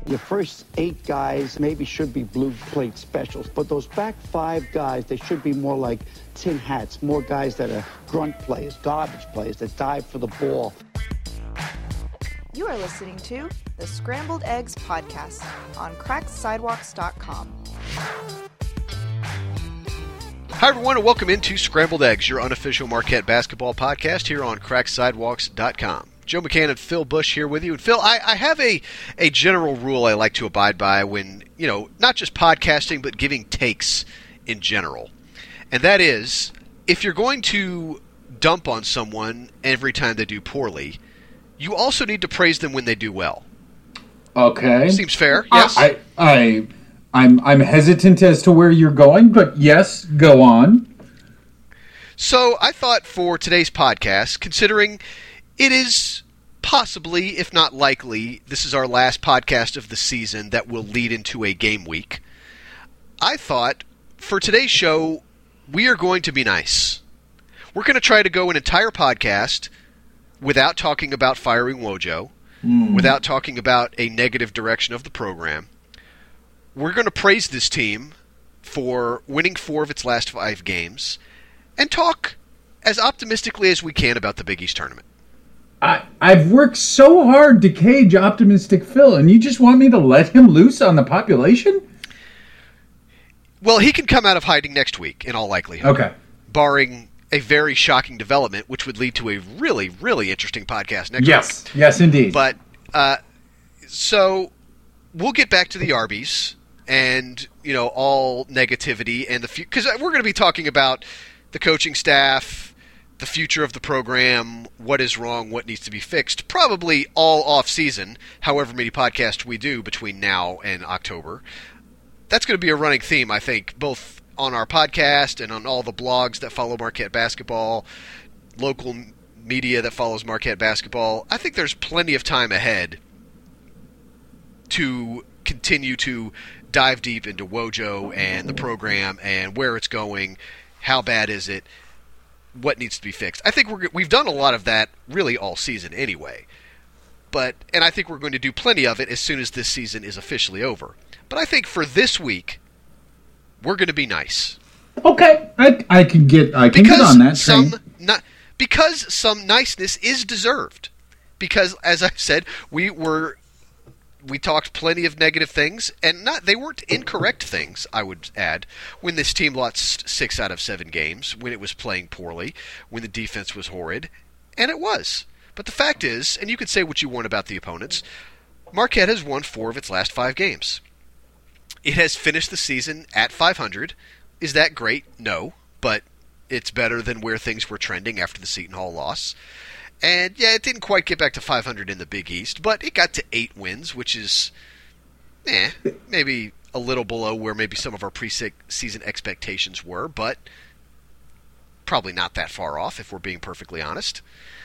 Your first 8 guys maybe should be blue plate specials, but those back 5 guys, they should be more like tin hats, more guys that are grunt players, garbage players that dive for the ball. You are listening to the Scrambled Eggs podcast on cracksidewalks.com. Hi, everyone, and welcome into Scrambled Eggs, your unofficial Marquette basketball podcast here on cracksidewalks.com. Joe McCann and Phil Bush here with you. And Phil, I have a general rule I like to abide by when, not just podcasting, but giving takes in general. And that is, if you're going to dump on someone every time they do poorly, you also need to praise them when they do well. Okay. Seems fair, yes? I'm hesitant as to where you're going, but yes, go on. So I thought for today's podcast, considering it is possibly, if not likely, this is our last podcast of the season that will lead into a game week, I thought for today's show, we are going to be nice. We're going to try to go an entire podcast without talking about firing Wojo, without talking about a negative direction of the program. We're going to praise this team for winning 4 of its last 5 games and talk as optimistically as we can about the Big East tournament. I've worked so hard to cage optimistic Phil, and you just want me to let him loose on the population? Well, he can come out of hiding next week, in all likelihood. Okay. Barring a very shocking development, which would lead to a really, really interesting podcast next week. Yes, indeed. But, so we'll get back to the Arby's and, all negativity and because we're going to be talking about the coaching staff, the future of the program, what is wrong, what needs to be fixed, probably all off season, however many podcasts we do between now and October. That's going to be a running theme, I think, both on our podcast and on all the blogs that follow Marquette basketball, local media that follows Marquette basketball. I think there's plenty of time ahead to continue to dive deep into Wojo and the program and where it's going, how bad is it, what needs to be fixed. I think we've done a lot of that really all season anyway. And I think we're going to do plenty of it as soon as this season is officially over. But I think for this week, we're going to be nice. Okay, I can get on that train. Because some niceness is deserved. Because, as I said, we talked plenty of negative things, and they weren't incorrect things, I would add, when this team lost 6 out of 7 games, when it was playing poorly, when the defense was horrid, and it was. But the fact is, and you could say what you want about the opponents, Marquette has won 4 of its last 5 games. It has finished the season at 500. Is that great? No, but it's better than where things were trending after the Seton Hall loss. And, yeah, it didn't quite get back to 500 in the Big East, but it got to 8 wins, which is maybe a little below where maybe some of our preseason expectations were, but probably not that far off, if we're being perfectly honest.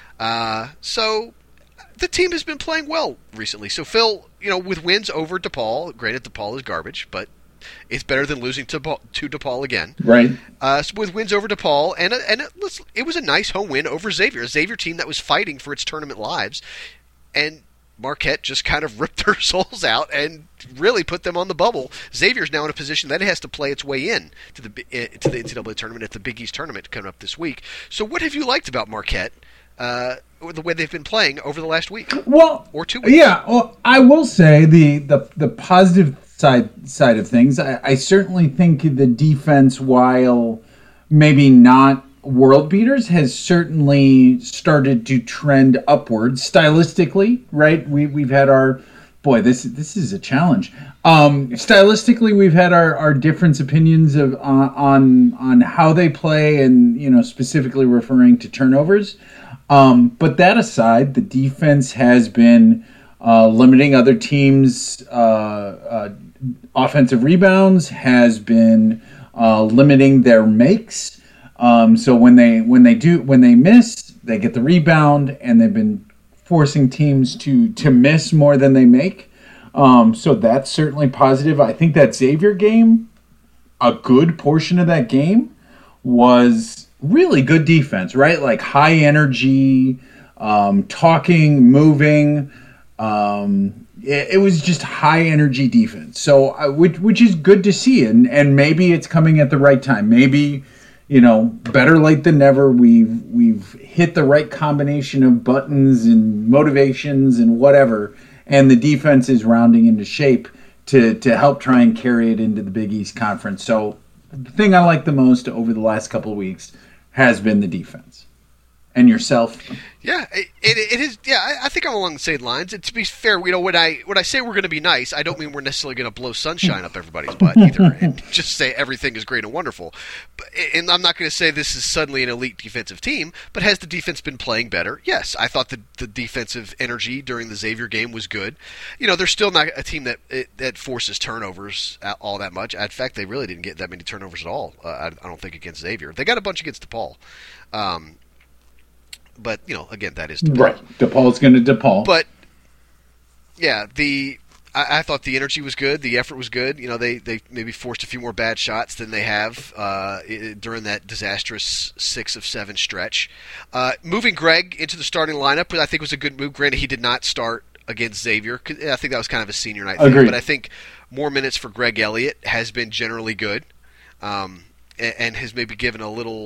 So the team has been playing well recently. So, Phil, with wins over DePaul, granted DePaul is garbage, but it's better than losing to DePaul again. Right. So with wins over DePaul, and it was a nice home win over Xavier, a Xavier team that was fighting for its tournament lives, and Marquette just kind of ripped their souls out and really put them on the bubble. Xavier's now in a position that it has to play its way in to the NCAA tournament at the Big East tournament coming up this week. So what have you liked about Marquette? The way they've been playing over the last week, or 2 weeks. Yeah, well, I will say the positive side of things. I certainly think the defense, while maybe not world beaters, has certainly started to trend upwards stylistically. Right, we've had our this is a challenge. Stylistically, we've had our different opinions on how they play, and specifically referring to turnovers. But that aside, the defense has been limiting other teams' offensive rebounds, has been limiting their makes. So when they miss, they get the rebound, and they've been forcing teams to miss more than they make. So that's certainly positive. I think that Xavier game, a good portion of that game was really good defense, right? Like high energy, talking, moving. It was just high energy defense. So which is good to see, and maybe it's coming at the right time. Maybe, better late than never. We've hit the right combination of buttons and motivations and whatever, and the defense is rounding into shape to help try and carry it into the Big East Conference. So the thing I like the most over the last couple of weeks has been the defense. And yourself? Yeah, it is. Yeah, I think I'm along the same lines. And to be fair, when I say we're going to be nice, I don't mean we're necessarily going to blow sunshine up everybody's butt either, and just say everything is great and wonderful. And I'm not going to say this is suddenly an elite defensive team, but has the defense been playing better? Yes, I thought the defensive energy during the Xavier game was good. They're still not a team that forces turnovers all that much. In fact, they really didn't get that many turnovers at all. I don't think against Xavier. They got a bunch against DePaul. But, again, that is DePaul. Right. DePaul's going to DePaul. But, yeah, I thought the energy was good. The effort was good. They maybe forced a few more bad shots than they have during that disastrous 6 of 7 stretch. Moving Greg into the starting lineup, I think was a good move. Granted, he did not start against Xavier. I think that was kind of a senior night thing. But I think more minutes for Greg Elliott has been generally good, and has maybe given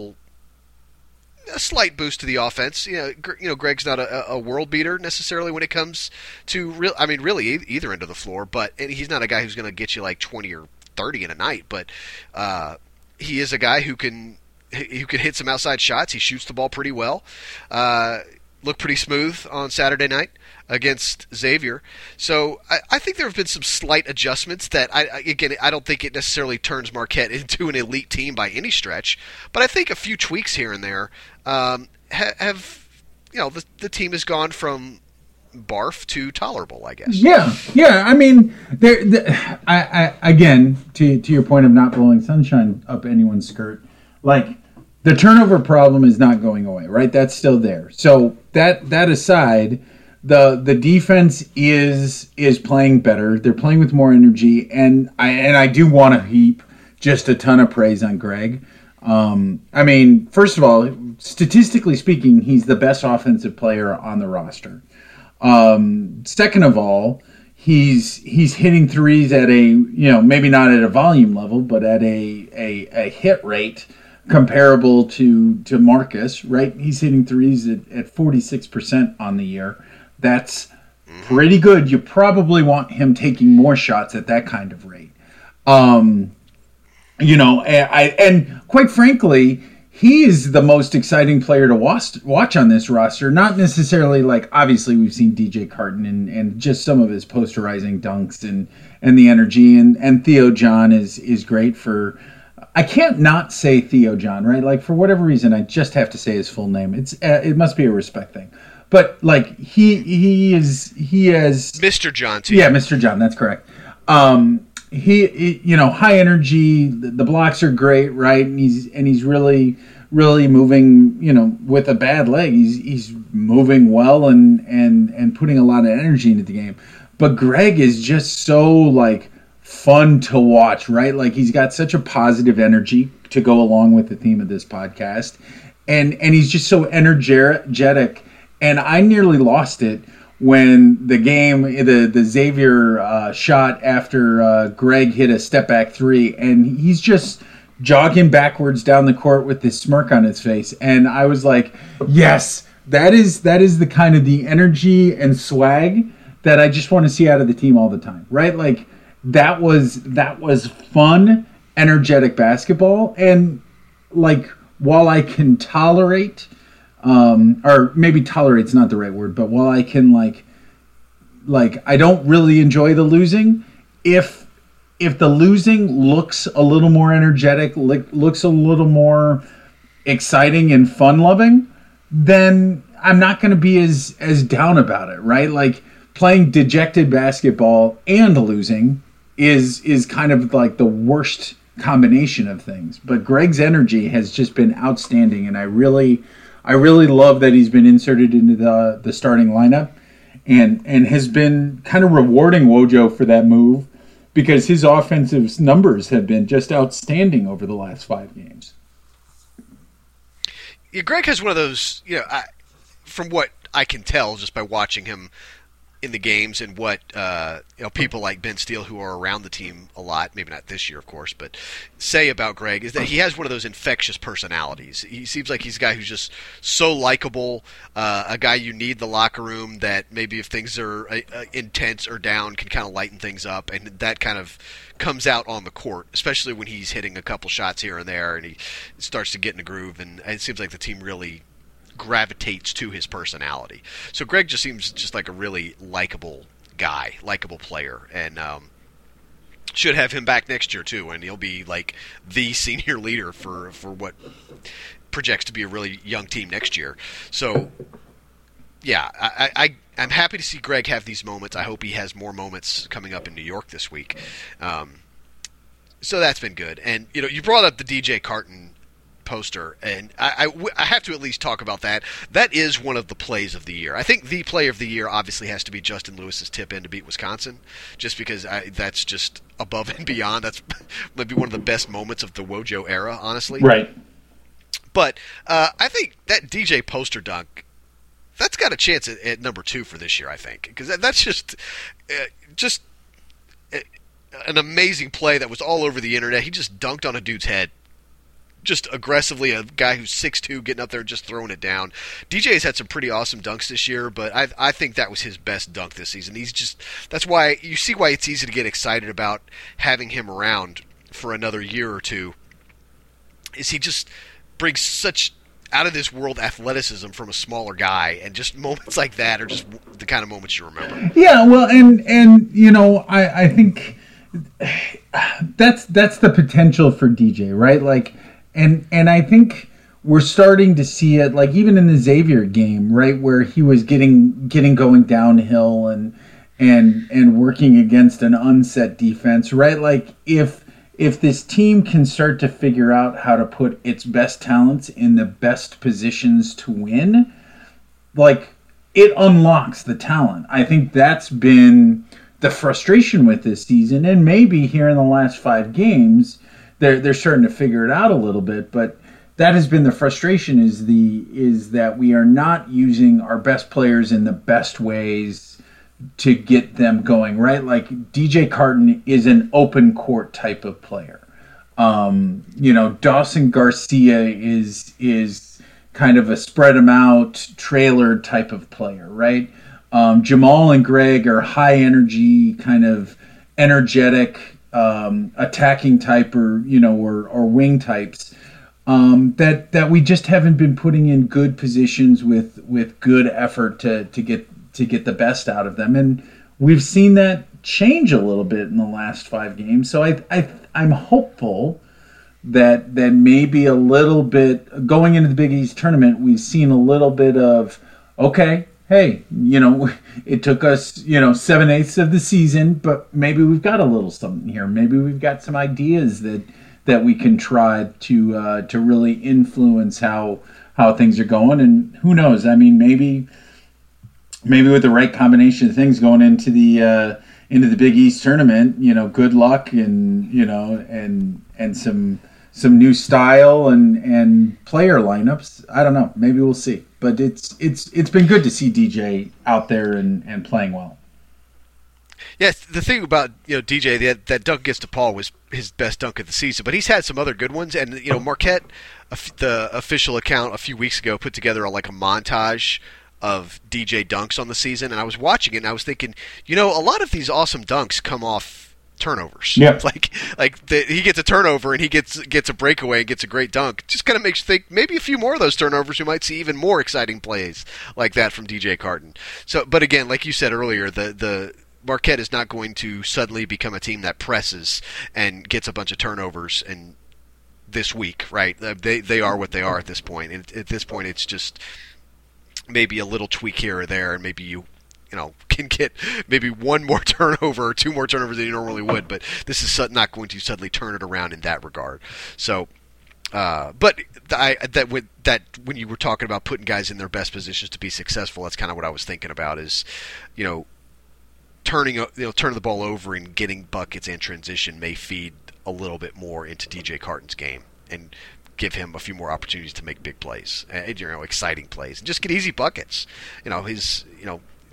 a slight boost to the offense. Greg's not a world beater necessarily when it comes to really either end of the floor, and he's not a guy who's going to get you like 20 or 30 in a night, but he is a guy who can hit some outside shots. He shoots the ball pretty well. Looked pretty smooth on Saturday night against Xavier. So I think there have been some slight adjustments that, I don't think it necessarily turns Marquette into an elite team by any stretch, but I think a few tweaks here and there have the team has gone from barf to tolerable, I guess. Yeah. I mean, again, to your point of not blowing sunshine up anyone's skirt, like, the turnover problem is not going away, right? That's still there. So that aside, the defense is playing better. They're playing with more energy, and I do want to heap just a ton of praise on Greg. First of all, statistically speaking, he's the best offensive player on the roster. Second of all, he's hitting threes at a maybe not at a volume level, but at a hit rate comparable to Marcus, right? He's hitting threes at 46% on the year. That's pretty good. You probably want him taking more shots at that kind of rate. And quite frankly, he is the most exciting player to watch on this roster. Not necessarily like, obviously we've seen DJ Carton and just some of his posterizing dunks and the energy, and Theo John is great for. I can't not say Theo John, right? Like, for whatever reason, I just have to say his full name. It must be a respect thing. But like he has Mr. John too. Yeah, Mr. John, that's correct. He high energy, the blocks are great, right? And he's really moving, with a bad leg. He's moving well and putting a lot of energy into the game. But Greg is just so like fun to watch, right? Like, he's got such a positive energy to go along with the theme of this podcast. And he's just so energetic. And I nearly lost it when the game, the Xavier shot after Greg hit a step back three, and he's just jogging backwards down the court with this smirk on his face. And I was like, yes, that is the kind of the energy and swag that I just want to see out of the team all the time, right? Like, that was fun, energetic basketball. And like, while I can tolerate, or maybe tolerate's not the right word, but while I can like I don't really enjoy the losing, if the losing looks a little more energetic, looks a little more exciting and fun loving, then I'm not going to be as down about it, right? Like, playing dejected basketball and losing is kind of like the worst combination of things. But Greg's energy has just been outstanding, and I really love that he's been inserted into the starting lineup, and has been kind of rewarding Wojo for that move, because his offensive numbers have been just outstanding over the last 5 games. Yeah, Greg has one of those, from what I can tell just by watching him in the games and what people like Ben Steele, who are around the team a lot, maybe not this year, of course, but say about Greg is that he has one of those infectious personalities. He seems like he's a guy who's just so likable, a guy you need in the locker room that maybe if things are intense or down can kind of lighten things up, and that kind of comes out on the court, especially when he's hitting a couple shots here and there and he starts to get in a groove, and it seems like the team really gravitates to his personality. So Greg just seems just like a really likable guy, likable player, and should have him back next year too, and he'll be like the senior leader for what projects to be a really young team next year. So yeah, I'm happy to see Greg have these moments. I hope he has more moments coming up in New York this week. So that's been good. And you brought up the DJ Carton poster, and I have to at least talk about that. That is one of the plays of the year. I think the play of the year obviously has to be Justin Lewis's tip in to beat Wisconsin, just because that's just above and beyond. That's maybe one of the best moments of the Wojo era, honestly. Right. But I think that DJ poster dunk, that's got a chance at number 2 for this year, I think, because that's just an amazing play that was all over the internet. He just dunked on a dude's head, just aggressively, a guy who's 6'2", getting up there and just throwing it down. DJ's had some pretty awesome dunks this year, but I think that was his best dunk this season. That's why you see why it's easy to get excited about having him around for another year or two, is he just brings such out of this world athleticism from a smaller guy, and just moments like that are just the kind of moments you remember. Yeah, well, and I think that's the potential for DJ, right? Like, and I think we're starting to see it, like even in the Xavier game, right, where he was getting going downhill and working against an unset defense, right? Like if this team can start to figure out how to put its best talents in the best positions to win, like it unlocks the talent. I think that's been the frustration with this season, and maybe here in the last 5 games, they're starting to figure it out a little bit. But that has been the frustration: is that we are not using our best players in the best ways to get them going, right? Like DJ Carton is an open court type of player. Dawson Garcia is kind of a spread them out trailer type of player, right? Jamal and Greg are high energy, kind of energetic, attacking type or wing types. That we just haven't been putting in good positions with good effort to get the best out of them, and we've seen that change a little bit in the last 5 games. So I'm hopeful that maybe a little bit going into the Big East tournament, we've seen a little bit of, okay, hey, it took us 7/8 of the season, but maybe we've got a little something here. Maybe we've got some ideas that we can try to really influence how things are going. And who knows? I mean, maybe with the right combination of things going into the Big East tournament, good luck and some new style and player lineups. I don't know. Maybe we'll see. But it's been good to see DJ out there and playing well. Yes, the thing about DJ, that dunk against DePaul was his best dunk of the season, but he's had some other good ones. And Marquette, the official account a few weeks ago, put together like a montage of DJ dunks on the season, and I was watching it and I was thinking, a lot of these awesome dunks come off turnovers. Yeah. He gets a turnover and he gets a breakaway and gets a great dunk. Just kind of makes you think maybe a few more of those turnovers we might see even more exciting plays like that from DJ Carton. So, but again, like you said earlier, the Marquette is not going to suddenly become a team that presses and gets a bunch of turnovers and this week, right? They are what they are at this point. And at this point, it's just maybe a little tweak here or there, and maybe you can get maybe one more turnover or 2 more turnovers than you normally would, but this is not going to suddenly turn it around in that regard. So, but when you were talking about putting guys in their best positions to be successful, that's kind of what I was thinking about is, turning the ball over and getting buckets in transition may feed a little bit more into DJ Carton's game and give him a few more opportunities to make big plays, exciting plays, and just get easy buckets.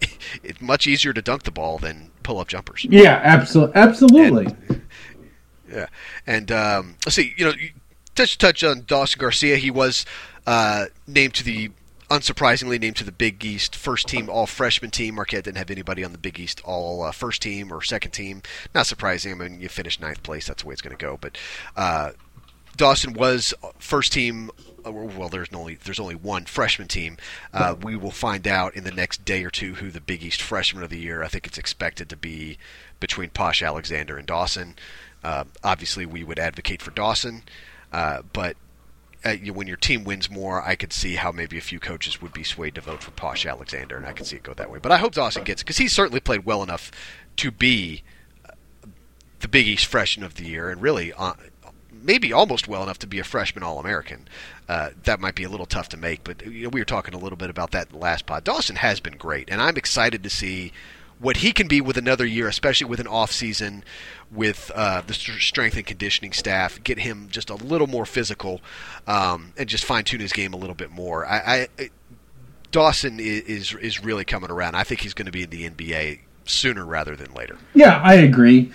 it's much easier to dunk the ball than pull up jumpers. Yeah, absolutely. And let's see, you touch on Dawson Garcia. He was unsurprisingly named to the Big East first team all freshman team. Marquette didn't have anybody on the Big East all first team or second team. Not surprising. I mean, you finish ninth place, that's the way it's going to go. But Dawson was first team. Well, there's only one freshman team. We will find out in the next day or two who the Big East freshman of the year. I think it's expected to be between Posh Alexander and Dawson. Obviously, we would advocate for Dawson, but when your team wins more, I could see how maybe a few coaches would be swayed to vote for Posh Alexander, and I could see it go that way. But I hope Dawson gets it, because he's certainly played well enough to be the Big East freshman of the year, and really maybe almost well enough to be a freshman All-American. That might be a little tough to make, but we were talking a little bit about that in the last pod. Dawson has been great, and I'm excited to see what he can be with another year, especially with an off season, with the strength and conditioning staff. Get him just a little more physical, and just fine tune his game a little bit more. Dawson is really coming around. I think he's going to be in the NBA sooner rather than later. Yeah, I agree.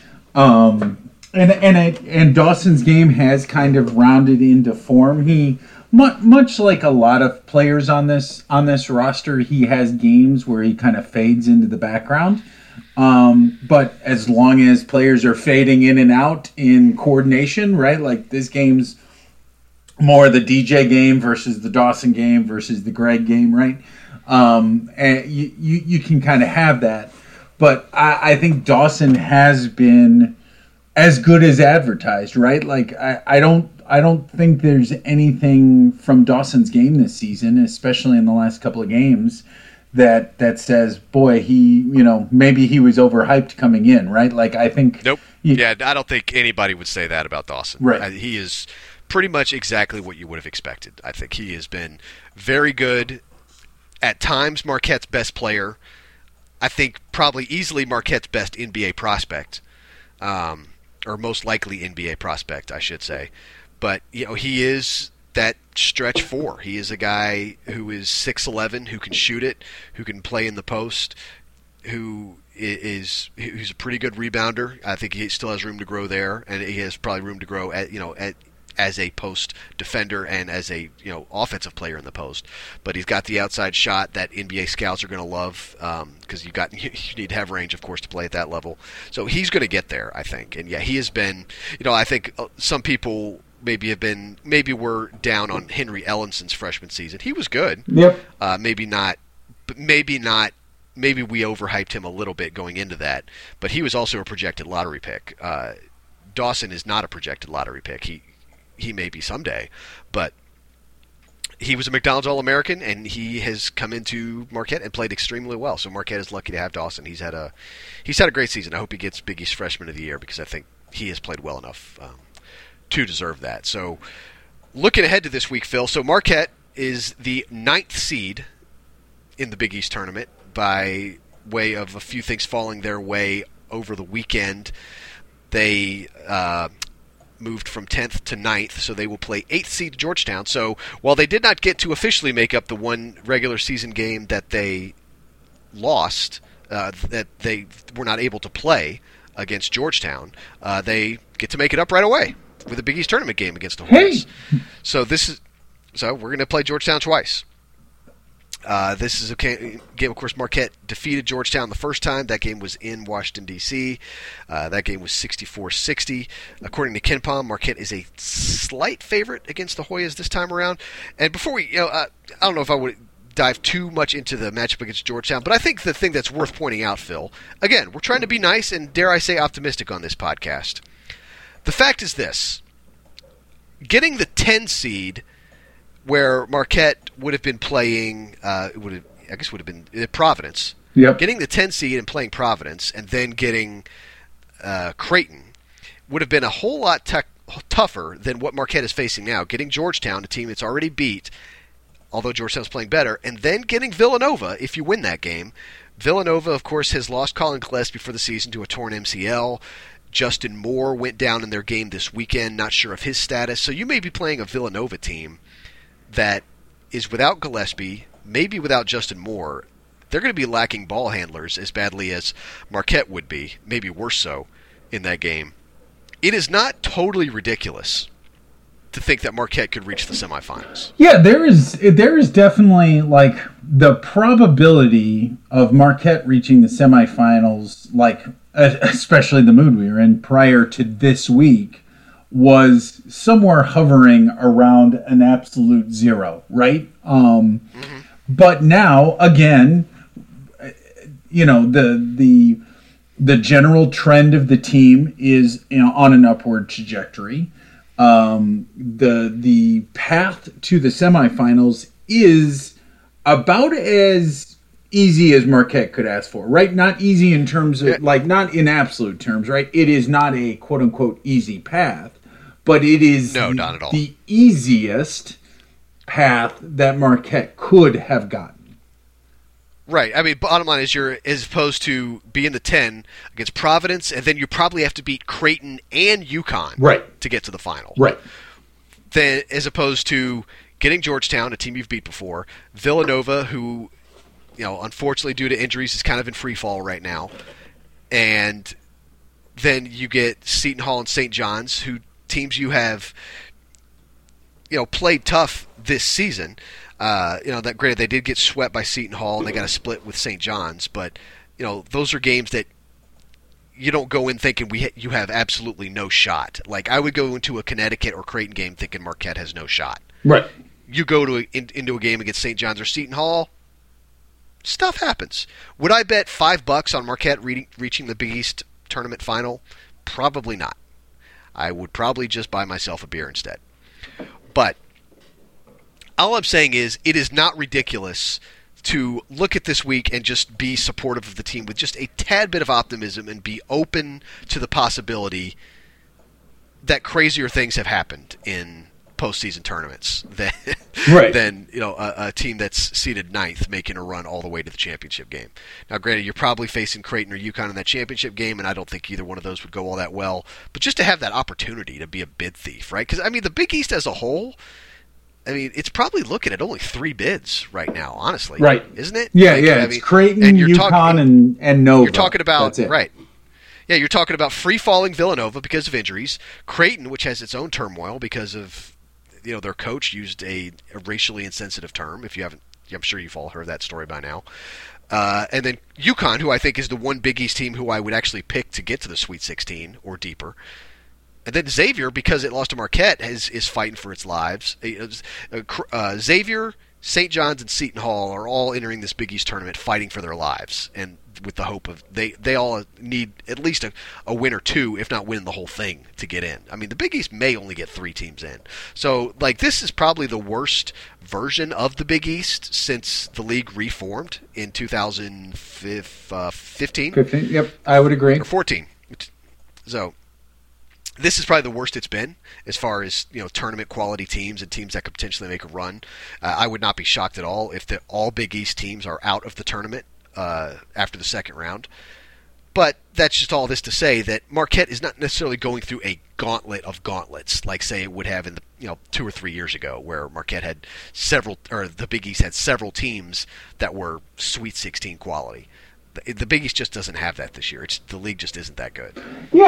And Dawson's game has kind of rounded into form. He much like a lot of players on this roster, he has games where he kind of fades into the background. But as long as players are fading in and out in coordination, right? Like this game's more the DJ game versus the Dawson game versus the Greg game, right? And you can kind of have that. But I think Dawson has been as good as advertised, right? Like I don't think there's anything from Dawson's game this season, especially in the last couple of games, that says, boy, he, maybe he was overhyped coming in, right? Like I think nope. I don't think anybody would say that about Dawson. Right. He is pretty much exactly what you would have expected. I think he has been very good. At times, Marquette's best player. I think probably easily Marquette's best NBA prospect. Or most likely NBA prospect, I should say. But, he is that stretch four. He is a guy who is 6'11", who can shoot it, who can play in the post, who's a pretty good rebounder. I think he still has room to grow there, and he has probably room to grow as a post defender and as a offensive player in the post. But he's got the outside shot that NBA scouts are going to love, because you need to have range, of course, to play at that level. So he's going to get there, I think. And yeah, he has been. I think some people maybe were down on Henry Ellenson's freshman season. He was good. Yep. Maybe not. Maybe we overhyped him a little bit going into that. But he was also a projected lottery pick. Dawson is not a projected lottery pick. He may be someday, but he was a McDonald's All-American, and he has come into Marquette and played extremely well. So Marquette is lucky to have Dawson. He's had a great season. I hope he gets Big East Freshman of the Year, because I think he has played well enough to deserve that. So looking ahead to this week, Phil. So Marquette is the 9th seed in the Big East tournament by way of a few things falling their way over the weekend. They moved from 10th to 9th, so they will play 8th seed Georgetown. So while they did not get to officially make up the one regular season game that they lost, that they were not able to play against Georgetown, they get to make it up right away with a Big East tournament game against the Hornets. Hey. So we're going to play Georgetown twice. This is a game, of course. Marquette defeated Georgetown the first time. That game was in Washington, D.C. That game was 64-60. According to KenPom, Marquette is a slight favorite against the Hoyas this time around. And before we, I don't know if I would dive too much into the matchup against Georgetown, but I think the thing that's worth pointing out, Phil, again, we're trying to be nice and, dare I say, optimistic on this podcast. The fact is this. Getting the 10 seed, where Marquette would have been playing, would have been Providence. Yep. Getting the 10 seed and playing Providence, and then getting Creighton, would have been a whole lot tougher than what Marquette is facing now. Getting Georgetown, a team that's already beat, although Georgetown's playing better, and then getting Villanova if you win that game. Villanova, of course, has lost Colin Gillespie for the season to a torn MCL. Justin Moore went down in their game this weekend, not sure of his status. So you may be playing a Villanova team that is without Gillespie, maybe without Justin Moore, they're going to be lacking ball handlers as badly as Marquette would be, maybe worse so, in that game. It is not totally ridiculous to think that Marquette could reach the semifinals. Yeah, there is definitely like the probability of Marquette reaching the semifinals, like especially the mood we were in prior to this week, was somewhere hovering around an absolute zero, right? But now, again, you know, the general trend of the team is, you know, on an upward trajectory. The path to the semifinals is about as easy as Marquette could ask for, right? Not easy in terms of, like, not in absolute terms, right? It is not a quote-unquote easy path, but it is not at all. The easiest path that Marquette could have gotten. Right. I mean, bottom line is as opposed to being the 10 against Providence, and then you probably have to beat Creighton and UConn to get to the final. Right. Then, as opposed to getting Georgetown, a team you've beat before, Villanova, who, you know, unfortunately due to injuries is kind of in free fall right now, and then you get Seton Hall and St. John's, who teams you have, you know, played tough this season. You know, that granted they did get swept by Seton Hall and they got a split with St. John's, but you know, those are games that you don't go in thinking you have absolutely no shot. Like, I would go into a Connecticut or Creighton game thinking Marquette has no shot. Right. You go into a game against St. John's or Seton Hall, stuff happens. Would I bet $5 on Marquette reaching the Big East tournament final? Probably not. I would probably just buy myself a beer instead. But all I'm saying is, it is not ridiculous to look at this week and just be supportive of the team with just a tad bit of optimism and be open to the possibility that crazier things have happened in postseason tournaments than you know, a team that's seeded 9th making a run all the way to the championship game. Now, granted, you're probably facing Creighton or UConn in that championship game, and I don't think either one of those would go all that well. But just to have that opportunity to be a bid thief, right? Because, I mean, the Big East as a whole, I mean, it's probably looking at only 3 bids right now, honestly. Right. Isn't it? Yeah, like, yeah. I It's mean, Creighton, UConn, and Nova. You're talking about, that's it. Right. Yeah, you're talking about free-falling Villanova because of injuries. Creighton, which has its own turmoil because of, you know, their coach used a racially insensitive term. If you haven't, I'm sure you've all heard that story by now. And then UConn, who I think is the one Big East team who I would actually pick to get to the Sweet 16 or deeper. And then Xavier, because it lost to Marquette, is fighting for its lives. Xavier, St. John's, and Seton Hall are all entering this Big East tournament fighting for their lives, and with the hope of they all need at least a win or two, if not win the whole thing, to get in. I mean, the Big East may only get 3 teams in. So, like, this is probably the worst version of the Big East since the league reformed in 2015. 15, yep, I would agree. Or 14. So, this is probably the worst it's been as far as, you know, tournament quality teams and teams that could potentially make a run. I would not be shocked at all if all Big East teams are out of the tournament after the second round. But that's just all this to say that Marquette is not necessarily going through a gauntlet of gauntlets like, say, it would have in the 2 or 3 years ago, where Marquette had the Big East had several teams that were Sweet 16 quality. The Big East just doesn't have that this year. The league just isn't that good.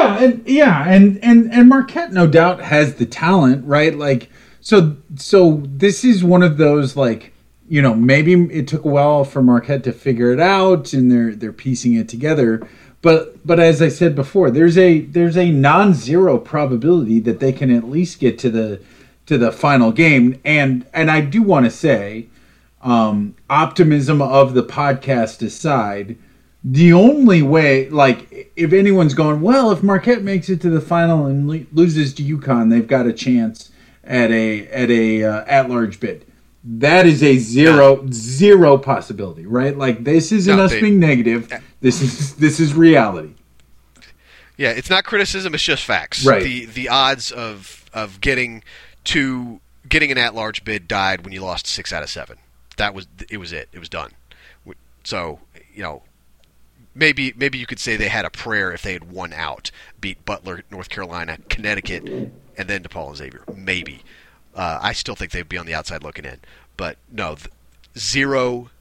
And Marquette no doubt has the talent, right? Like, so this is one of those, like, you know, maybe it took a while for Marquette to figure it out, and they're piecing it together. But as I said before, there's a non-zero probability that they can at least get to the final game. And I do want to say, optimism of the podcast aside, the only way, like, if anyone's going, well, if Marquette makes it to the final and loses to UConn, they've got a chance at a at-large bid. That is a zero possibility, right? Like, this isn't us being negative. This is reality. Yeah, it's not criticism; it's just facts. Right. The odds of getting an at-large bid died when you lost 6 out of 7. It was it. It was done. So, you know, maybe you could say they had a prayer if they had won out, beat Butler, North Carolina, Connecticut, and then DePaul and Xavier. Maybe. I still think they'd be on the outside looking in. But no, zero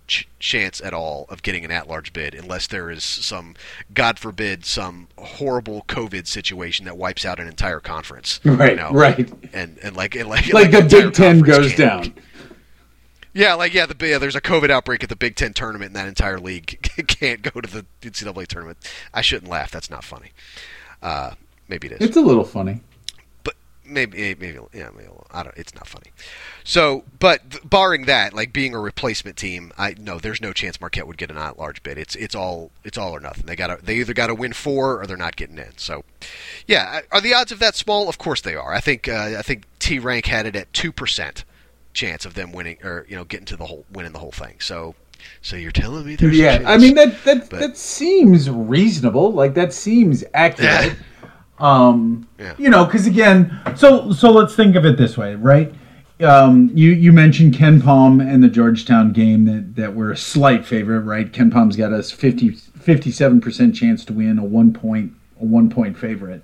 chance at all of getting an at-large bid unless there is some, God forbid, some horrible COVID situation that wipes out an entire conference. Right, right. And like the Big Ten goes down. Yeah, there's a COVID outbreak at the Big Ten tournament, and that entire league can't go to the NCAA tournament. I shouldn't laugh. That's not funny. Maybe it is. It's a little funny. But maybe I don't. It's not funny. So, but barring that, like being a replacement team, there's no chance Marquette would get an at-large bid. It's all or nothing. They either got to win 4 or they're not getting in. So, yeah, are the odds of that small? Of course they are. I think T Rank had it at 2% chance of them winning or getting to winning the whole thing. So you're telling me there's a chance. I mean that seems reasonable. Like that seems accurate. Because again, so let's think of it this way, right? You mentioned Ken Palm and the Georgetown game that were a slight favorite, right? Ken Palm's got us 57% chance to win, a 1 point favorite.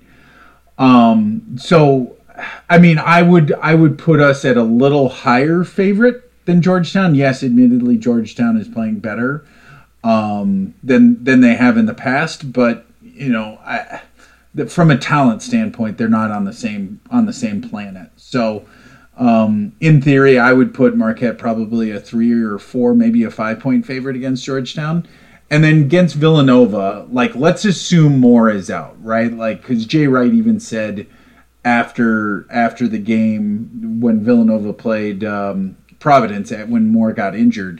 So I mean, I would put us at a little higher favorite than Georgetown. Yes, admittedly, Georgetown is playing better than they have in the past, but from a talent standpoint, they're not on the same planet. So, in theory, I would put Marquette probably a 3 or 4, maybe a 5-point favorite against Georgetown. And then against Villanova, like, let's assume Moore is out, right? Like, because Jay Wright even said after the game when Villanova played Providence, when Moore got injured,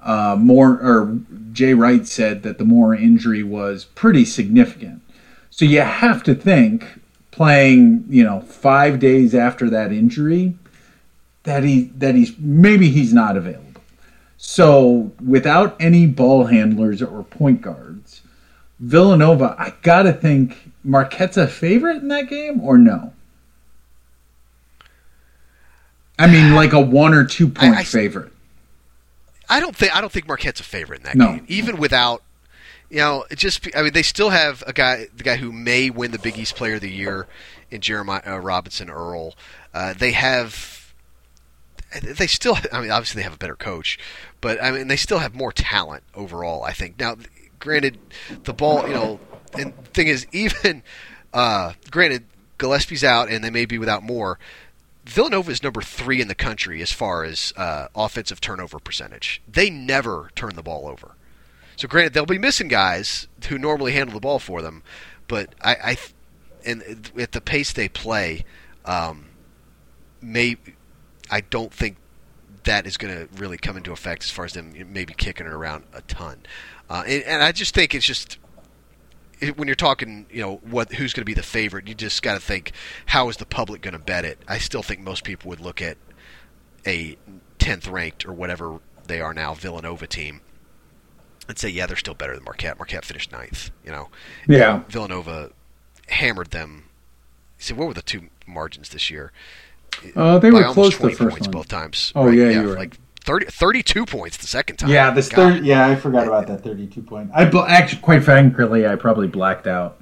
Jay Wright said that the Moore injury was pretty significant. So you have to think, playing 5 days after that injury, that he's not available. So without any ball handlers or point guards, Villanova, I gotta think Marquette's a favorite in that game, or no? I mean, like a 1 or 2 point favorite. I don't think Marquette's a favorite in that game, even without. They still have the guy who may win the Big East Player of the Year in Jeremiah Robinson Earl. They still, obviously they have a better coach, but they still have more talent overall, I think. Now, granted, the ball, and the thing is, even, granted, Gillespie's out and they may be without Moore. Villanova is number 3 in the country as far as offensive turnover percentage. They never turn the ball over. So granted, they'll be missing guys who normally handle the ball for them, but and at the pace they play, I don't think that is going to really come into effect as far as them maybe kicking it around a ton. And I just think it's just when you're talking, who's going to be the favorite, you just got to think, how is the public going to bet it? I still think most people would look at a 10th ranked or whatever they are now Villanova team and say, yeah, they're still better than Marquette. Marquette finished 9th, Yeah. And Villanova hammered them. See, what were the 2 margins this year? They were close to the first points one. Both times. Oh, right? Yeah, you were right. Like 32 points the second time. Yeah, I forgot about that 32 point. Actually, quite frankly, I probably blacked out.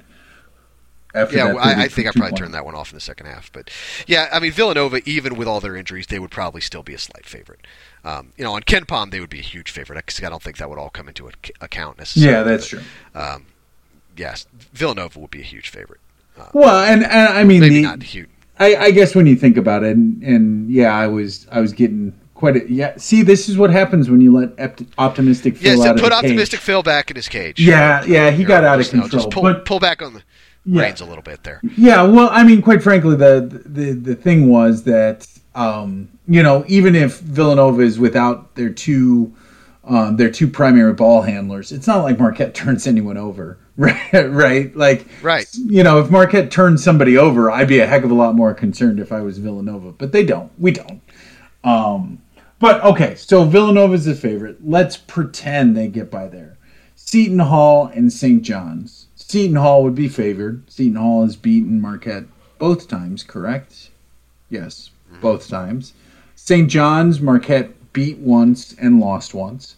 I think I probably turned that one off in the second half. But yeah, Villanova, even with all their injuries, they would probably still be a slight favorite. On Ken Palm, they would be a huge favorite because I don't think that would all come into account necessarily. Yeah, that's true. Yes, Villanova would be a huge favorite. Well, and I mean, maybe not huge. I guess when you think about it, and yeah, I was getting quite a See, this is what happens when you let Optimistic Phil out of the cage. Put Optimistic Phil back in his cage. Yeah, he got out of control. Just pull back on the reins a little bit there. Yeah, well, quite frankly, the thing was that even if Villanova is without their two primary ball handlers, it's not like Marquette turns anyone over, right? Like, right. If Marquette turned somebody over, I'd be a heck of a lot more concerned if I was Villanova, but they don't. We don't. But okay, so Villanova's the favorite. Let's pretend they get by there. Seton Hall and St. John's. Seton Hall would be favored. Seton Hall has beaten Marquette both times, correct? Yes, both times. St. John's, Marquette beat once and lost once.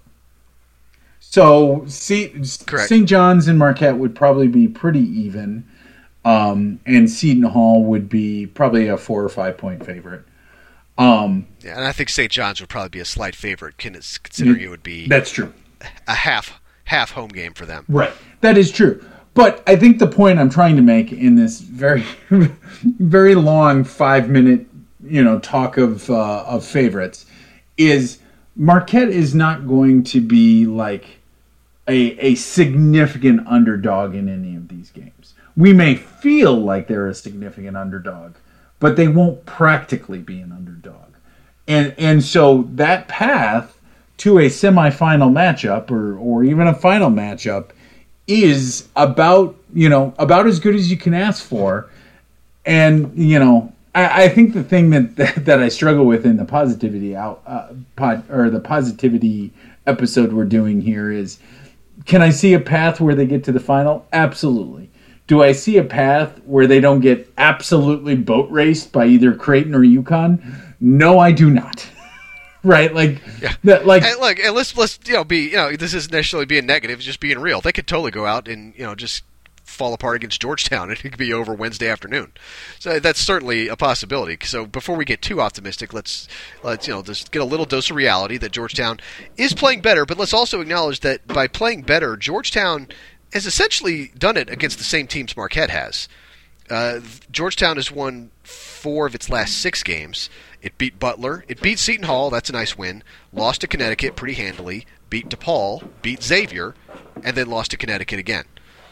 So St. John's and Marquette would probably be pretty even, and Seton Hall would be probably a 4 or 5 point favorite. Yeah, and I think St. John's would probably be a slight favorite, considering it would be That's true. a half home game for them. Right. That is true. But I think the point I'm trying to make in this very, very long 5-minute, talk of favorites is Marquette is not going to be like a significant underdog in any of these games. We may feel like they're a significant underdog, but they won't practically be an underdog. And so that path to a semifinal matchup or even a final matchup is about as good as you can ask for. And, I think the thing that I struggle with in the positivity the positivity episode we're doing here is, can I see a path where they get to the final? Absolutely. Do I see a path where they don't get absolutely boat raced by either Creighton or UConn? No, I do not. Right? Like, yeah. And let's be, this isn't necessarily being negative, it's just being real. They could totally go out and, just fall apart against Georgetown, and it could be over Wednesday afternoon. So that's certainly a possibility. So before we get too optimistic, let's just get a little dose of reality that Georgetown is playing better, but let's also acknowledge that by playing better, Georgetown has essentially done it against the same teams Marquette has. Georgetown has won 4 of its last 6 games. It beat Butler. It beat Seton Hall. That's a nice win. Lost to Connecticut pretty handily. Beat DePaul. Beat Xavier. And then lost to Connecticut again.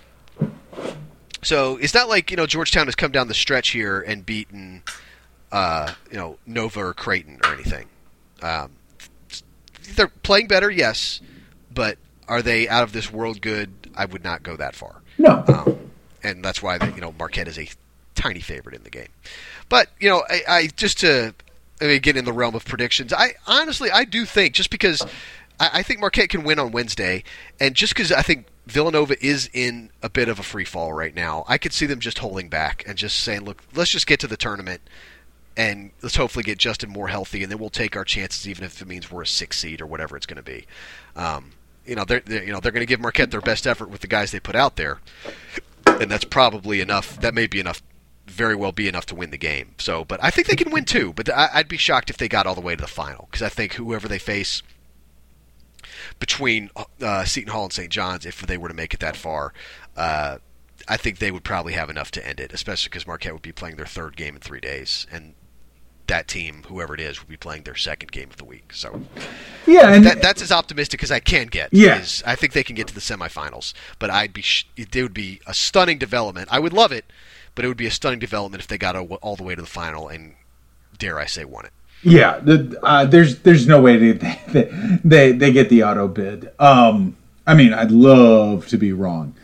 So it's not like, Georgetown has come down the stretch here and beaten, Nova or Creighton or anything. They're playing better, yes. But are they out of this world good? I would not go that far. No. And that's why, Marquette is a tiny favorite in the game. But, I just to get in the realm of predictions, I honestly do think, just because I think Marquette can win on Wednesday, and just because I think Villanova is in a bit of a free fall right now, I could see them just holding back and just saying, look, let's just get to the tournament and let's hopefully get Justin more healthy, and then we'll take our chances even if it means we're a 6 seed or whatever it's going to be. They're going to give Marquette their best effort with the guys they put out there, and that's probably enough. That may be enough, very well be enough to win the game. So, but I think they can win too. But I'd be shocked if they got all the way to the final, because I think whoever they face between Seton Hall and St. John's, if they were to make it that far, I think they would probably have enough to end it, especially because Marquette would be playing their 3rd game in 3 days, and that team, whoever it is, would be playing their 2nd game of the week. So, yeah, and that's as optimistic as I can get. Yeah, I think they can get to the semifinals, but it would be a stunning development. I would love it, but it would be a stunning development if they got all the way to the final and, dare I say, won it. Yeah, there's no way they get the auto bid. I'd love to be wrong.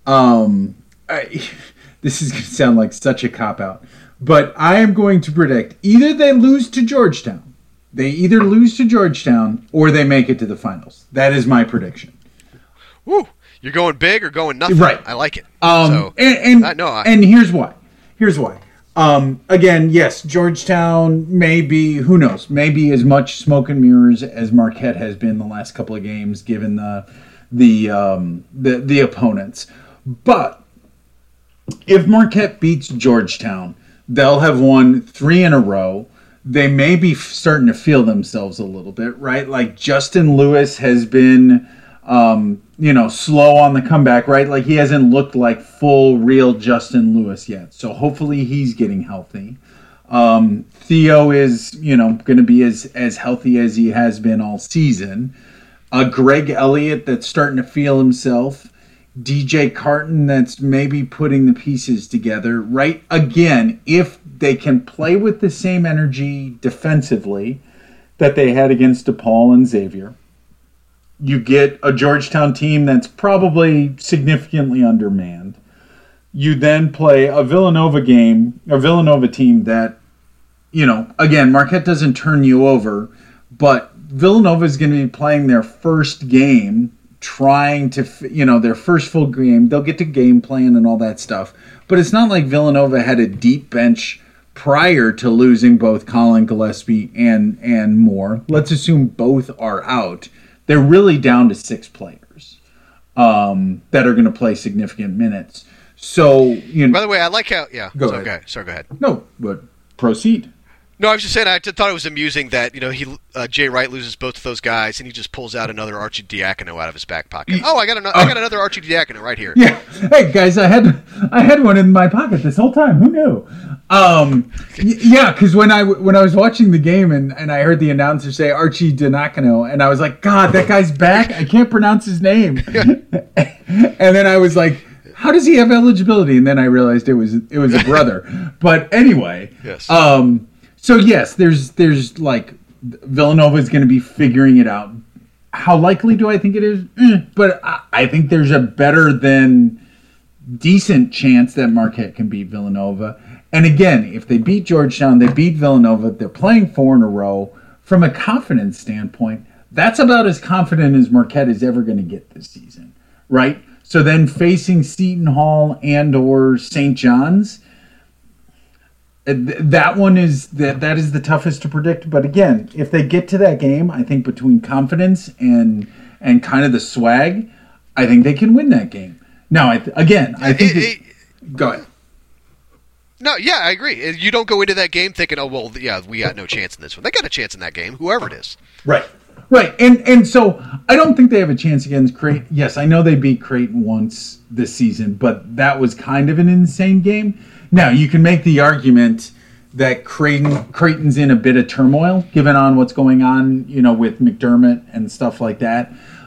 This is going to sound like such a cop-out, but I am going to predict either they lose to Georgetown. They either lose to Georgetown or they make it to the finals. That is my prediction. Woo! You're going big or going nothing? Right. I like it. And here's why. Again, yes, Georgetown may be, who knows, maybe as much smoke and mirrors as Marquette has been the last couple of games, given the opponents. But if Marquette beats Georgetown, they'll have won 3 in a row. They may be starting to feel themselves a little bit, right? Like Justin Lewis has been, slow on the comeback, right? Like he hasn't looked like full, real Justin Lewis yet. So hopefully he's getting healthy. Theo is, going to be as healthy as he has been all season. Greg Elliott that's starting to feel himself. DJ Carton that's maybe putting the pieces together, right? Again, if they can play with the same energy defensively that they had against DePaul and Xavier, you get a Georgetown team that's probably significantly undermanned. You then play a Villanova team that, again, Marquette doesn't turn you over, but Villanova is going to be playing their first game, trying to, their first full game. They'll get to game plan and all that stuff. But it's not like Villanova had a deep bench prior to losing both Colin Gillespie and Moore. Let's assume both are out. They're really down to 6 players that are going to play significant minutes. So, By the way, I like how... Yeah. Go ahead. Go ahead. No, but proceed. No, I was just saying I thought it was amusing that Jay Wright loses both of those guys and he just pulls out another Archie Diacono out of his back pocket. Oh, I got another Archie Diacono right here. Yeah. Hey guys, I had one in my pocket this whole time. Who knew? Yeah, because when I was watching the game and I heard the announcer say Archie Diacono, and I was like, God, that guy's back. I can't pronounce his name. And then I was like, how does he have eligibility? And then I realized it was a brother. But anyway, yes. So yes, there's like Villanova is going to be figuring it out. How likely do I think it is? But I think there's a better than decent chance that Marquette can beat Villanova. And again, if they beat Georgetown, they beat Villanova, they're playing 4 in a row. From a confidence standpoint, that's about as confident as Marquette is ever going to get this season, right? So then facing Seton Hall and or St. John's, that one is that is the toughest to predict. But again, if they get to that game, I think between confidence and kind of the swag, I think they can win that game. Now, I think go ahead. No, yeah, I agree. You don't go into that game thinking, oh, well, yeah, we got no chance in this one. They got a chance in that game, whoever it is. Right. And so I don't think they have a chance against Creighton. Yes, I know they beat Creighton once this season, but that was kind of an insane game. Now, you can make the argument that Creighton's in a bit of turmoil, given on what's going on, with McDermott and stuff like that.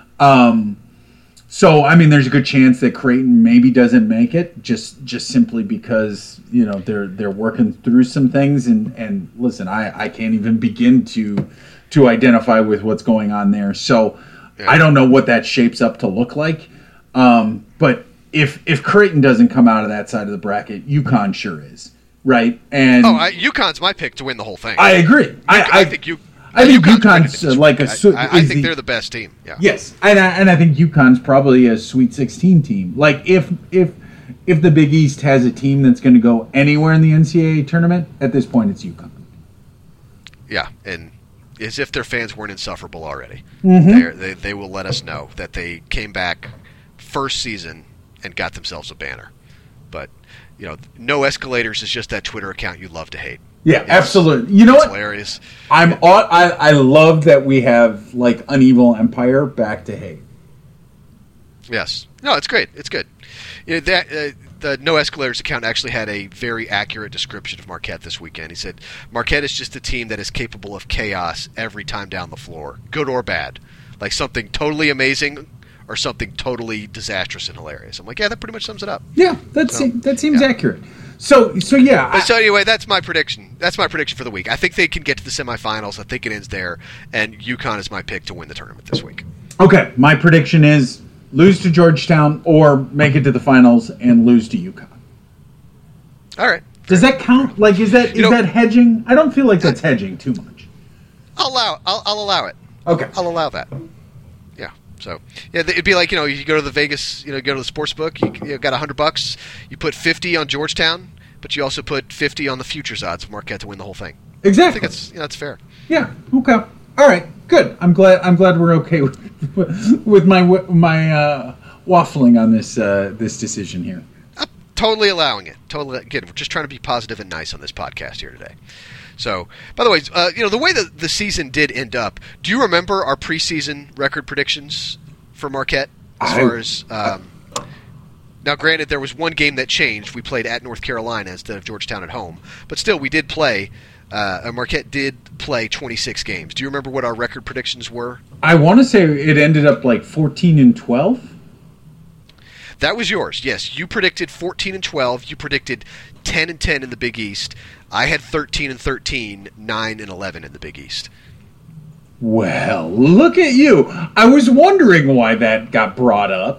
So, I mean, there's a good chance that Creighton maybe doesn't make it, just simply because, they're working through some things. And listen, I can't even begin to identify with what's going on there. So, yeah. I don't know what that shapes up to look like. But if Creighton doesn't come out of that side of the bracket, UConn sure is, right? And UConn's my pick to win the whole thing. I agree. I think UConn's like I think they're the best team. Yeah. Yes, and I think UConn's probably a Sweet 16 team. Like if the Big East has a team that's going to go anywhere in the NCAA tournament, at this point it's UConn. Yeah, and as if their fans weren't insufferable already. Mm-hmm. They will let us know that they came back first season and got themselves a banner. But no escalators is just that Twitter account you love to hate. Yeah, absolutely. You know what? Hilarious. I love that we have like Uneven Empire back to hate. Yes. No, it's great. It's good. The No Escalators account actually had a very accurate description of Marquette this weekend. He said, Marquette is just a team that is capable of chaos every time down the floor, good or bad. Like something totally amazing or something totally disastrous and hilarious. I'm like, yeah, that pretty much sums it up. Yeah, that seems accurate. So yeah. So anyway, that's my prediction. That's my prediction for the week. I think they can get to the semifinals. I think it ends there, and UConn is my pick to win the tournament this week. Okay, my prediction is lose to Georgetown or make it to the finals and lose to UConn. All right. Does that count? Like, is that hedging? I don't feel like that's hedging too much. I'll allow it. Okay. I'll allow that. Yeah. So yeah, it'd be like you go to the Vegas, go to the sports book. You got $100. You put 50 on Georgetown, but you also put 50 on the futures odds of Marquette to win the whole thing. Exactly. I think that's fair. Yeah. Okay. All right. Good. I'm glad we're okay with my waffling on this decision here. I'm totally allowing it. Totally. Again, we're just trying to be positive and nice on this podcast here today. So, by the way, the way that the season did end up, do you remember our preseason record predictions for Marquette? Now, granted, there was one game that changed. We played at North Carolina instead of Georgetown at home. But still, we did play. Marquette did play 26 games. Do you remember what our record predictions were? I want to say it ended up like 14-12. That was yours. Yes, you predicted 14-12. You predicted 10-10 in the Big East. I had 13-13, 9-11 in the Big East. Well, look at you. I was wondering why that got brought up.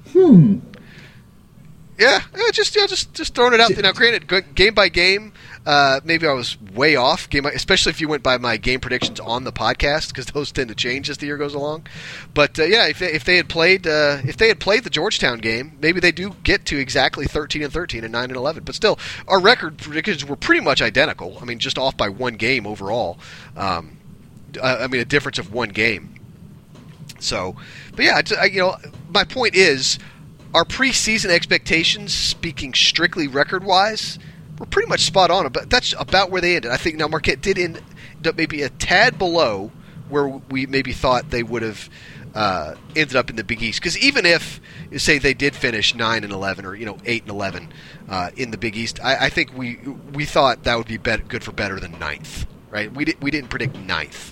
Yeah, just throwing it out there. Now, granted, game by game, maybe I was way off. Especially if you went by my game predictions on the podcast, because those tend to change as the year goes along. But yeah, if they had played the Georgetown game, maybe they do get to exactly 13-13 and 9-11. But still, our record predictions were pretty much identical. I mean, just off by one game overall. A difference of one game. So, but yeah, my point is, our preseason expectations, speaking strictly record-wise, were pretty much spot on, but that's about where they ended. I think now Marquette did end up maybe a tad below where we maybe thought they would have ended up in the Big East. Because even if, say, they did finish 9-11 or 8-11 in the Big East, I think we thought that would be good for better than 9th, right? We didn't predict 9th.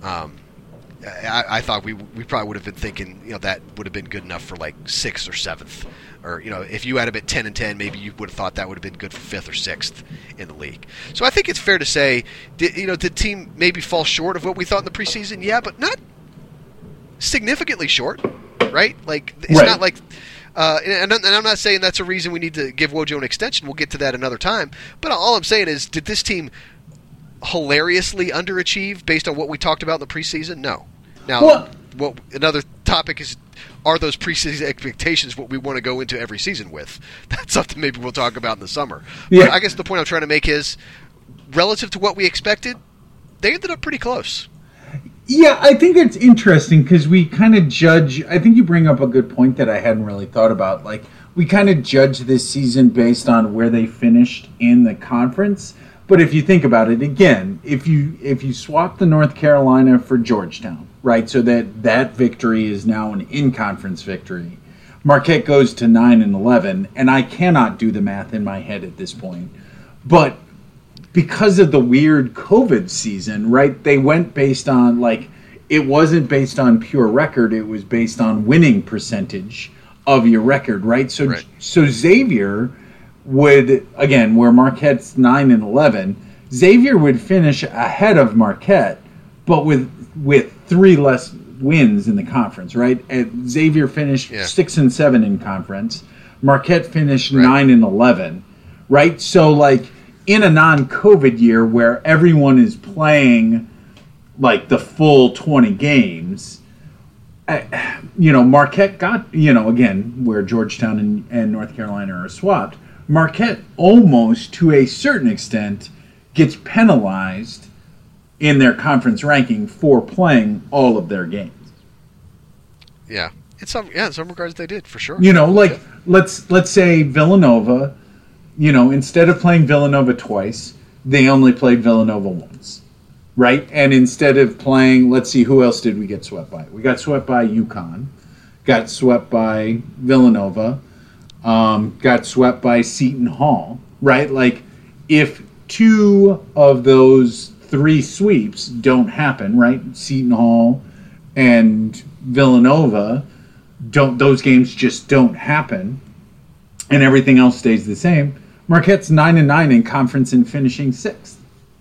I thought we probably would have been thinking that would have been good enough for like 6th or 7th, or if you had them at 10-10, maybe you would have thought that would have been good for 5th or 6th in the league. So I think it's fair to say, did the team maybe fall short of what we thought in the preseason? Yeah, but not significantly short, right? Like it's right. Not like, and I'm not saying that's a reason we need to give Wojo an extension. We'll get to that another time. But all I'm saying is, did this team hilariously underachieve based on what we talked about in the preseason? No. Now, another topic is, are those preseason expectations what we want to go into every season with? That's something maybe we'll talk about in the summer. Yeah. But I guess the point I'm trying to make is, relative to what we expected, they ended up pretty close. Yeah, I think it's interesting because we kind of judge. I think you bring up a good point that I hadn't really thought about. Like, we kind of judge this season based on where they finished in the conference. But if you think about it, again, if you swap the North Carolina for Georgetown, right, so that victory is now an in-conference victory, Marquette goes to 9-11, and I cannot do the math in my head at this point. But because of the weird COVID season, right, they went based on, like, it wasn't based on pure record, it was based on winning percentage of your record, right? So Xavier would, again, where Marquette's 9-11, Xavier would finish ahead of Marquette, but with 3 less wins in the conference, right? And Xavier finished 6-7 in conference. Marquette finished 9-11, right? So, like, in a non-COVID year where everyone is playing like the full 20 games, Marquette got, again, where Georgetown and North Carolina are swapped, Marquette almost, to a certain extent, gets penalized in their conference ranking for playing all of their games. Yeah. In some regards they did, for sure. Let's say Villanova, instead of playing Villanova twice, they only played Villanova once, right? And instead of playing, let's see, who else did we get swept by? We got swept by UConn, got swept by Villanova, got swept by Seton Hall, right? Like, if 2 of those 3 sweeps don't happen, right? Seton Hall and Villanova, those games just don't happen, and everything else stays the same. Marquette's 9-9 in conference and finishing 6th.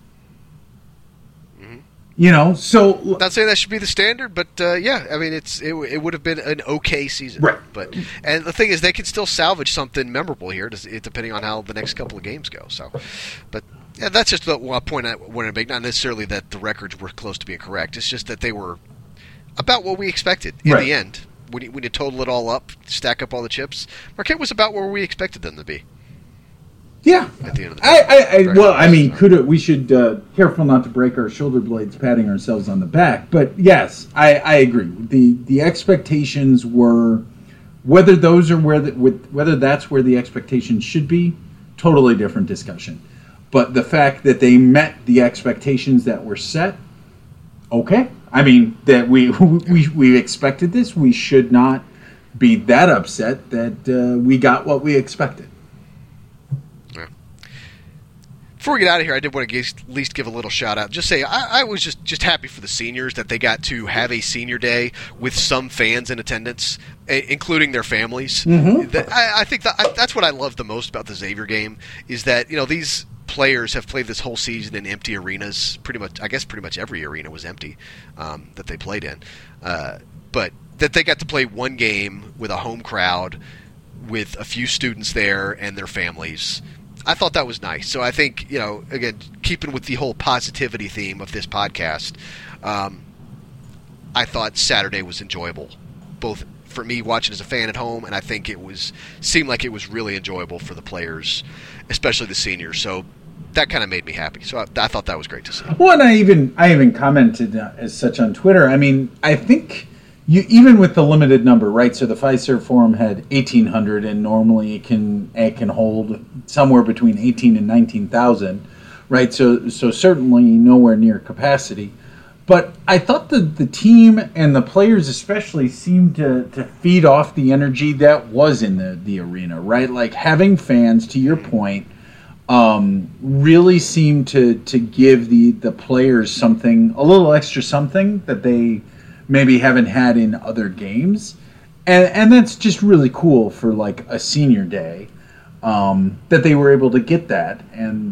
So not saying that should be the standard, but I mean it would have been an okay season, right? But and the thing is, they can still salvage something memorable here, depending on how the next couple of games go. So, but yeah, that's just the point I wanted to make. Not necessarily that the records were close to being correct. It's just that they were about what we expected in the end. When you total it all up, stack up all the chips, Marquette was about where we expected them to be. Yeah, at the end of the day. we should careful not to break our shoulder blades patting ourselves on the back. But yes, I agree. The expectations were, whether those are whether that's where the expectations should be, totally different discussion. But the fact that they met the expectations that were set, okay. I mean, that we expected this. We should not be that upset that we got what we expected. Before we get out of here, I did want to at least give a little shout out. Just say I was just happy for the seniors that they got to have a senior day with some fans in attendance, including their families. Mm-hmm. I think that's what I love the most about the Xavier game is that these players have played this whole season in empty arenas. Pretty much every arena was empty that they played in, but that they got to play one game with a home crowd, with a few students there and their families. I thought that was nice. So I think, again, keeping with the whole positivity theme of this podcast, I thought Saturday was enjoyable, both for me watching as a fan at home, and I think seemed like it was really enjoyable for the players, especially the seniors. So that kind of made me happy. So I thought that was great to see. Well, and I even commented as such on Twitter. I mean, I think, even with the limited number, right? So the Fiserv Forum had 1,800, and normally it can hold somewhere between 18 and 19,000, right? So certainly nowhere near capacity. But I thought the team and the players especially seemed to feed off the energy that was in the arena, right? Like having fans, to your point, really seemed to give the players something, a little extra something that they maybe haven't had in other games. And that's just really cool for like a senior day, that they were able to get that. And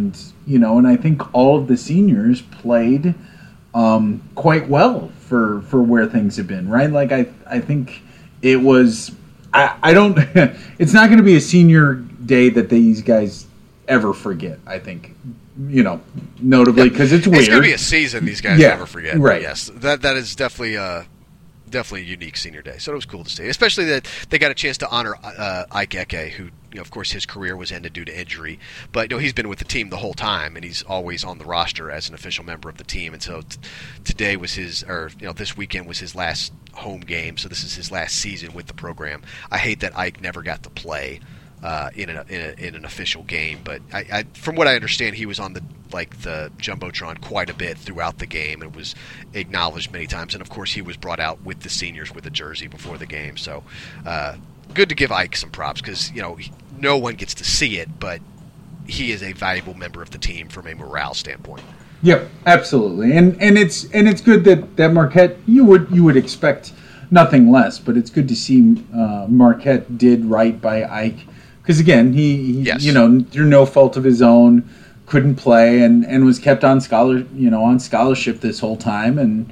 I think all of the seniors played quite well for where things have been, right? Like I think it was, I don't, it's not going to be a senior day that these guys ever forget, I think, notably because it's weird. It's going to be a season these guys never forget. Right. Yes, that is definitely a unique senior day. So it was cool to see, especially that they got a chance to honor Ike Eke, who, of course, his career was ended due to injury. But he's been with the team the whole time, and he's always on the roster as an official member of the team. And so today was this weekend was his last home game. So this is his last season with the program. I hate that Ike never got to play in an official game, but I from what I understand, he was on the jumbotron quite a bit throughout the game and was acknowledged many times. And of course, he was brought out with the seniors with a jersey before the game. So good to give Ike some props because no one gets to see it, but he is a valuable member of the team from a morale standpoint. Yep, absolutely, and it's good that Marquette, you would expect nothing less, but it's good to see Marquette did right by Ike. Because again, he yes. Through no fault of his own, couldn't play and was kept on scholarship this whole time, and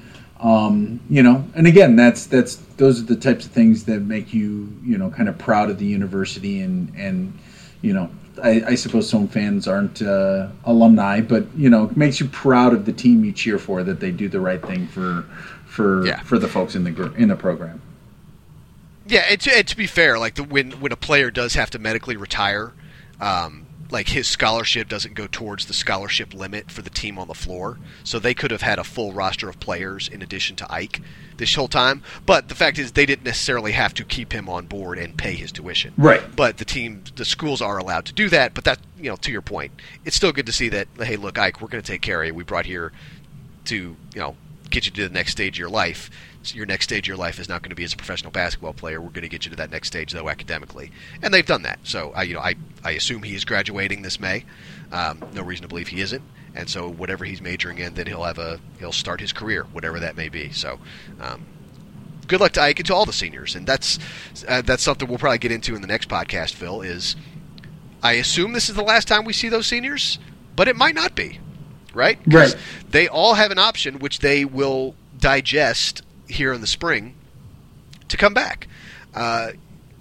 and again, that's those are the types of things that make you kind of proud of the university, and I suppose some fans aren't alumni, but it makes you proud of the team you cheer for, that they do the right thing for the folks in the program. Yeah, and to be fair, like when a player does have to medically retire, like his scholarship doesn't go towards the scholarship limit for the team on the floor, so they could have had a full roster of players in addition to Ike this whole time. But the fact is, they didn't necessarily have to keep him on board and pay his tuition. Right. But the schools are allowed to do that. But that, to your point, it's still good to see that. Hey, look, Ike, we're going to take care of you. We brought here to get you to the next stage of your life. Your next stage of your life is not going to be as a professional basketball player. We're going to get you to that next stage, though, academically. And they've done that. So, I assume he is graduating this May. No reason to believe he isn't. And so whatever he's majoring in, then he'll start his career, whatever that may be. So good luck to Ike and to all the seniors. And that's something we'll probably get into in the next podcast, Phil, is I assume this is the last time we see those seniors, but it might not be, right? Right. They all have an option, which they will digest here in the spring to come back. I'm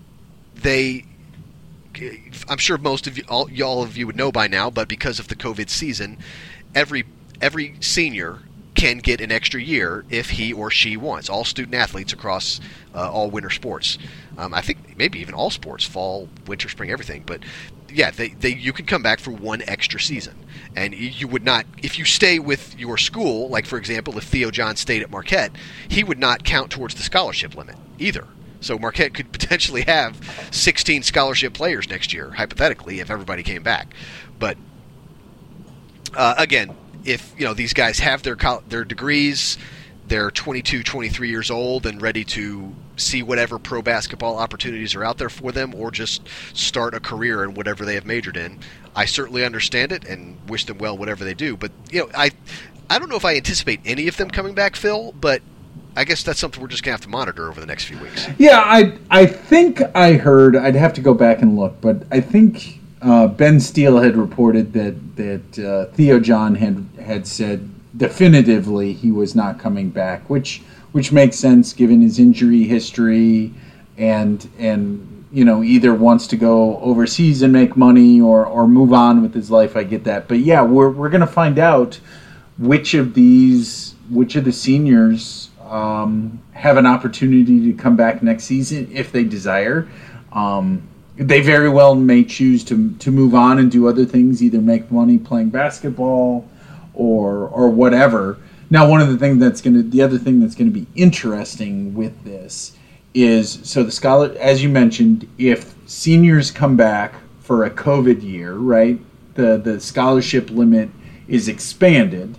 sure most of you, all of you would know by now, but because of the COVID season, every senior can get an extra year if he or she wants. All student athletes across all winter sports. I think maybe even all sports, fall, winter, spring, everything. But yeah, you can come back for one extra season. And you would not, if you stay with your school, like for example, if Theo John stayed at Marquette, he would not count towards the scholarship limit either. So Marquette could potentially have 16 scholarship players next year, hypothetically, if everybody came back. But again, if these guys have their degrees, they're 22, 23 years old and ready to see whatever pro basketball opportunities are out there for them, or just start a career in whatever they have majored in, I certainly understand it and wish them well whatever they do. But I don't know if I anticipate any of them coming back, Phil, but I guess that's something we're just going to have to monitor over the next few weeks. Yeah, I think I heard, I'd have to go back and look, but I think Ben Steele had reported that Theo John had said definitively he was not coming back, which makes sense given his injury history and either wants to go overseas and make money or move on with his life. I get that. But yeah, we're going to find out which of the seniors have an opportunity to come back next season if they desire. They very well may choose to move on and do other things, either make money playing basketball or whatever. Now, the other thing that's going to be interesting with this is, so as you mentioned, if seniors come back for a COVID year, right, the scholarship limit is expanded,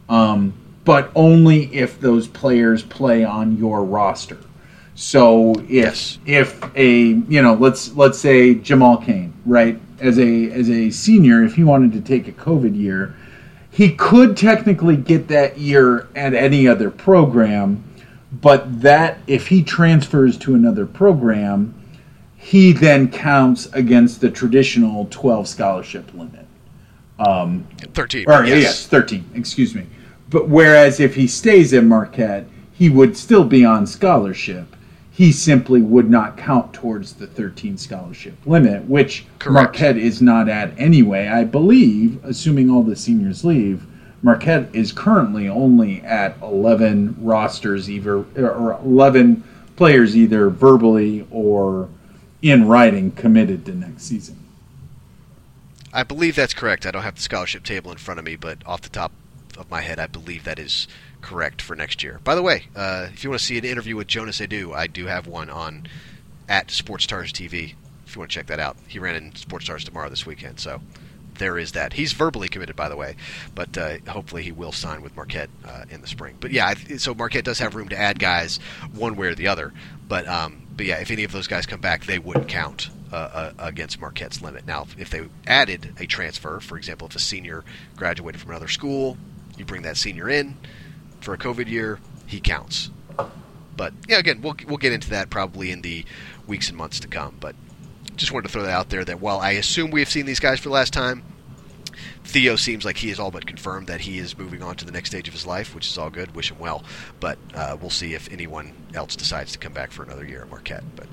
but only if those players play on your roster. So if let's say Jamal Cain, right, as a senior, if he wanted to take a COVID year, he could technically get that year at any other program, but that if he transfers to another program, he then counts against the traditional 12 scholarship limit. 13. Yes, 13. Excuse me. But whereas if he stays at Marquette, he would still be on scholarship. He simply would not count towards the 13 scholarship limit, which Correct. Marquette is not at anyway. I believe, assuming all the seniors leave, Marquette is currently only at 11 rosters, or 11 players either verbally or in writing committed to next season. I believe that's correct. I don't have the scholarship table in front of me, but off the top of my head, I believe that is correct for next year. By the way, if you want to see an interview with Jonas Edu, I do have one on at Sports Stars TV. If you want to check that out, he ran in Sports Stars tomorrow this weekend, so there is that. He's verbally committed, by the way, but hopefully he will sign with Marquette in the spring. But yeah, so Marquette does have room to add guys one way or the other. But yeah, if any of those guys come back, they would count against Marquette's limit. Now, if they added a transfer, for example, if a senior graduated from another school, you bring that senior in for a COVID year, he counts. But yeah, again, we'll get into that probably in the weeks and months to come. But just wanted to throw that out there that while I assume we have seen these guys for the last time, Theo seems like he is all but confirmed that he is moving on to the next stage of his life, which is all good. Wish him well. But we'll see if anyone else decides to come back for another year at Marquette. But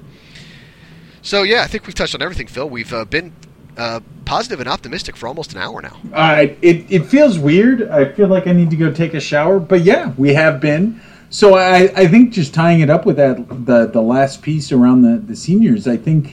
so yeah, I think we've touched on everything, Phil. We've been positive and optimistic for almost an hour now. It feels weird. I feel like I need to go take a shower. But yeah, we have been. So I think just tying it up with that the last piece around the seniors, I think,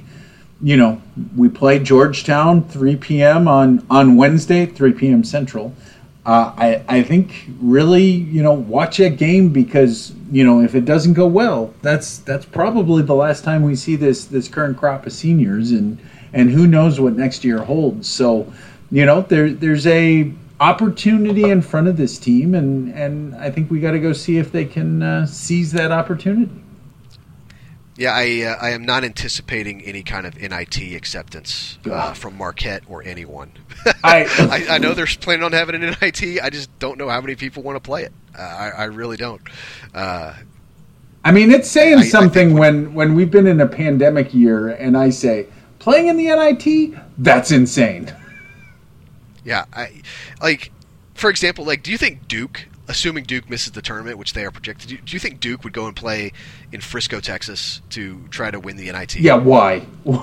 we played Georgetown 3 p.m. on Wednesday, 3 p.m. Central. I think really, watch that game because, if it doesn't go well, that's probably the last time we see this current crop of seniors, and who knows what next year holds. So, there's a opportunity in front of this team, and I think we got to go see if they can seize that opportunity. Yeah, I am not anticipating any kind of NIT acceptance from Marquette or anyone. I know they're planning on having an NIT. I just don't know how many people want to play it. I really don't. It's saying something when we've been in a pandemic year and I say, playing in the NIT? That's insane. Yeah, for example, do you think Duke, assuming Duke misses the tournament, which they are projected to, do you think Duke would go and play in Frisco, Texas to try to win the NIT? Yeah, why?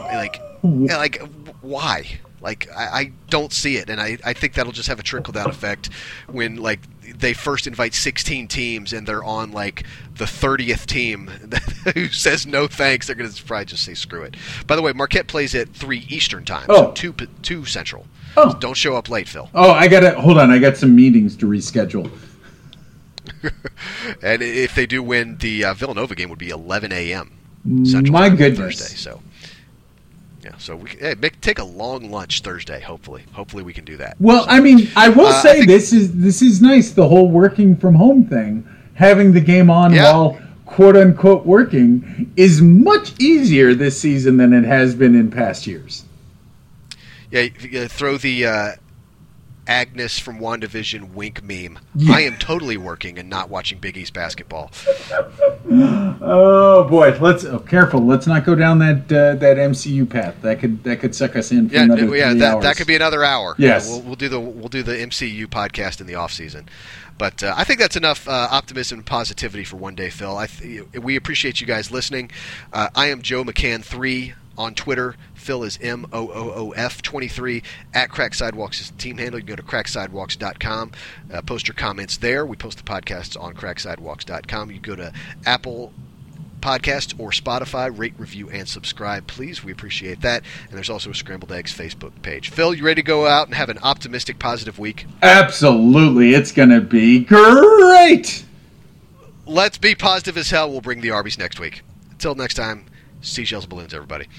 Why? I don't see it, and I think that'll just have a trickle-down effect when, they first invite 16 teams and they're on, the 30th team who says no thanks. They're going to probably just say screw it. By the way, Marquette plays at 3 Eastern time, so 2 Central. Oh. So don't show up late, Phil. Oh, hold on. I got some meetings to reschedule. And if they do win, the Villanova game would be 11 a.m. Central My time goodness. Thursday. So, yeah, so we take a long lunch Thursday. Hopefully we can do that. Well, I will say this is nice. The whole working from home thing, having the game on while quote unquote working, is much easier this season than it has been in past years. Yeah, throw the Agnes from WandaVision wink meme. Yeah. I am totally working and not watching Big East basketball. Oh boy, careful. Let's not go down that MCU path. That could suck us in for another 3 hours. That could be another hour. Yes, we'll do the MCU podcast in the off season. But I think that's enough optimism and positivity for one day, Phil. We appreciate you guys listening. I am Joe McCann 3 on Twitter. Phil is MOOOF23. At Crack Sidewalks is the team handle. You can go to cracksidewalks.com. Post your comments there. We post the podcasts on cracksidewalks.com. You can go to Apple Podcast or Spotify. Rate, review, and subscribe, please. We appreciate that. And there's also a Scrambled Eggs Facebook page. Phil, you ready to go out and have an optimistic, positive week? Absolutely. It's going to be great. Let's be positive as hell. We'll bring the Arby's next week. Until next time, seashells and balloons, everybody.